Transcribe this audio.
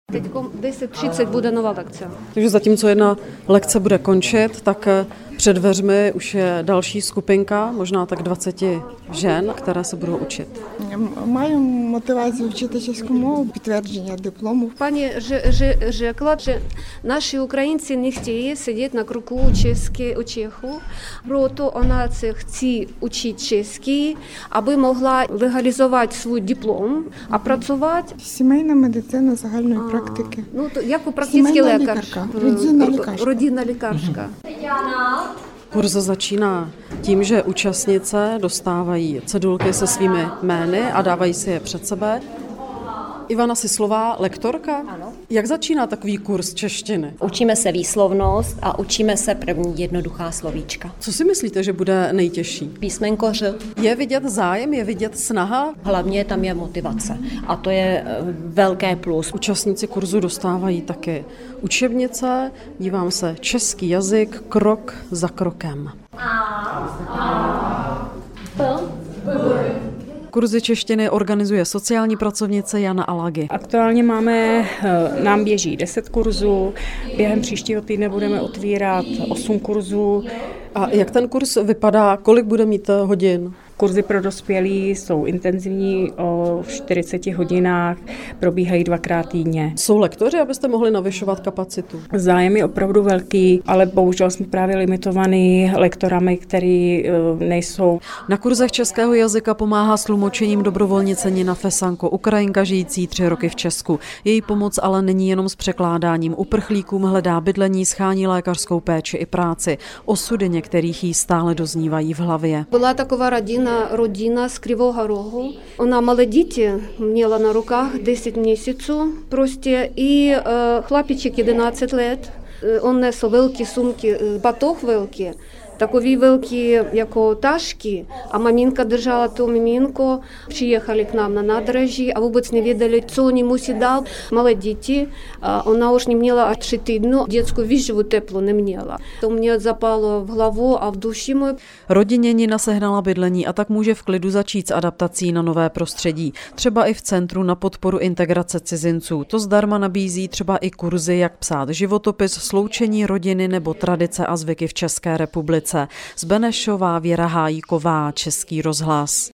Teď 10:30 bude nová lekce. Takže zatímco jedna lekce bude končit, tak před dveřmi už je další skupinka, možná tak 20 žen, které se budou učit. Маю мотивацію вчити чеську мову, підтвердження диплому. Пані řekla, že naši Ukrajinci nechtějí sedět na kruku u Čechů, proto ona se chce učit česky, aby mohla legalizovat svůj diplom a pracovat. Сімейна медицина загальної практики. Ну, то як практичний лікар. Родинна лікарка. Kurz začíná tím, že účastnice dostávají cedulky se svými jmény a dávají si je před sebe. Ivana Sislová, lektorka? Ano. Jak začíná takový kurz češtiny? Učíme se výslovnost a učíme se první jednoduchá slovíčka. Co si myslíte, že bude nejtěžší? Písmenko Ř. Je vidět zájem, je vidět snaha? Hlavně tam je motivace a to je velké plus. Účastníci kurzu dostávají taky učebnice, dívám se, český jazyk krok za krokem. Kurzy češtiny organizuje sociální pracovnice Jana Alagy. Aktuálně nám běží 10 kurzů, během příštího týdne budeme otvírat 8 kurzů. A jak ten kurz vypadá, kolik bude mít hodin? Kurzy pro dospělí jsou intenzivní o 40 hodinách, probíhají 2krát týdně. Jsou lektoři, abyste mohli navyšovat kapacitu? Zájem je opravdu velký, ale bohužel jsme právě limitovaný lektorami, který nejsou. Na kurzech českého jazyka pomáhá s tlumočením dobrovolnice Nina Fesanko, Ukrajinka žijící 3 roky v Česku. Její pomoc ale není jenom s překládáním. Uprchlíkům hledá bydlení, schání lékařskou péči i práci. Osudy některých jí stále doznívají v hlavě. Byla taková родина з Кривого Рогу. Вона мали діти, мала на руках 10 місяців прості, і хлопчик 11 лет. Он нес великі сумки, батог великий, такові великі, як ташки, а мамінка держала ту мамінку. Приїхали к нам на набережі, а вůbec nevěděli, co oni musí dál. Malé děti, ona už neměla 3 týdny, dětskou výživu teplo neměla. To mě zapalo v hlavu a v duši můj. Rodině Nina sehnala bydlení a tak může v klidu začít s adaptací na nové prostředí. Třeba i v Centru na podporu integrace cizinců. To zdarma nabízí třeba i kurzy, jak psát životopis, sloučení rodiny nebo tradice a zvyky v České republice. Z Benešová, Věra Hájíková, Český rozhlas.